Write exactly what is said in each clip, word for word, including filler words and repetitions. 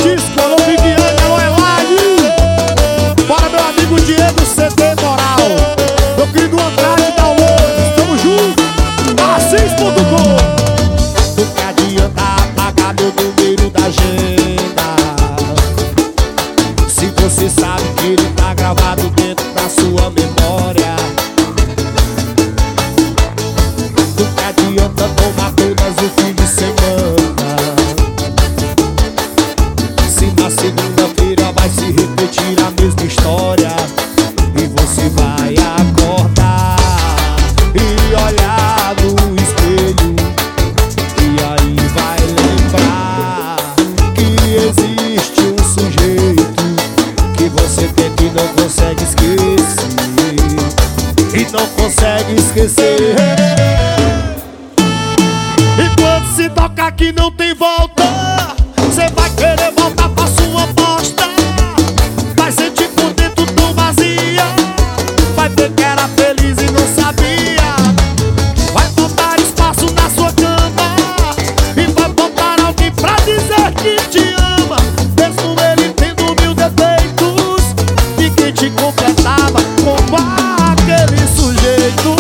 Disco, alô Viviane, alô Elaine. Bora meu amigo Diego C D Moral. Meu querido Andrade Downloads, tamo junto. Assis ponto com. Do que adianta apagar meu número da agenda, se você sabe que ele tá gravado dentro da sua memória? Do que adianta tomar todas no fim de semana, se na segunda-feira vai se repetir a mesma história? E você vai acordar e olhar no espelho, e aí vai lembrar que existe um sujeito que você tenta e não consegue esquecer, e não consegue esquecer. E quando se toca que não tem volta, cê vai querer voltar pra sua bosta. Vai sentir por dentro tão vazia, vai ver que era feliz e não sabia. Vai faltar espaço na sua cama, e vai faltar alguém pra dizer que te ama, mesmo ele tendo mil defeitos. E quem te completava como aquele sujeito.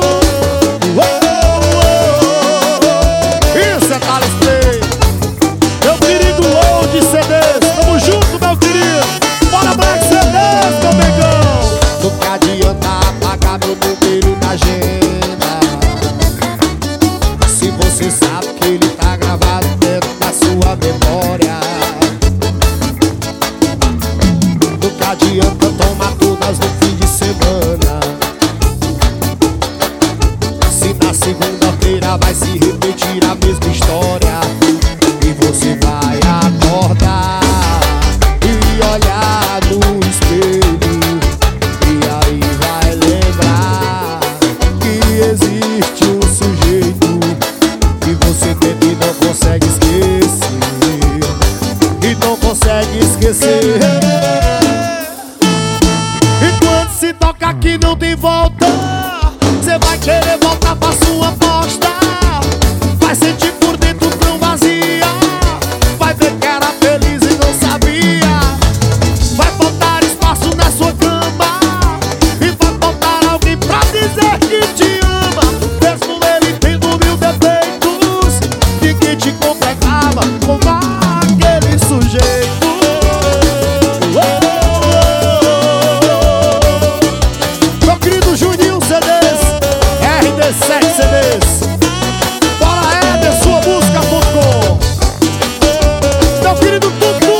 Isso é Thales Play. Meu querido Load C Ds, tamo junto, meu querido. Bora Black C Ds, meu negão. Do que adianta apagar meu número da agenda, se você sabe que ele tá gravado dentro da sua memória? Do que adianta tomar todas no fim de semana, se na segunda-feira vai se repetir a mesma história? E você vai acordar e olhar no espelho, e aí vai lembrar que existe um sujeito que você tenta e não consegue esquecer, e não consegue esquecer. E quando se toca que não tem volta, cê vai querer voltar pra sua bosta. Vai sentir por dentro tão vazia, vai ver que era feliz e não sabia. Vai faltar espaço na sua cama, e vai faltar alguém pra dizer que te ama, mesmo ele tendo mil defeitos. E quem te completava como aquele sujeito. Meu querido Juninho C Ds, R D sete C Ds. Bora Éder, sua música ponto com. Meu querido Tutu.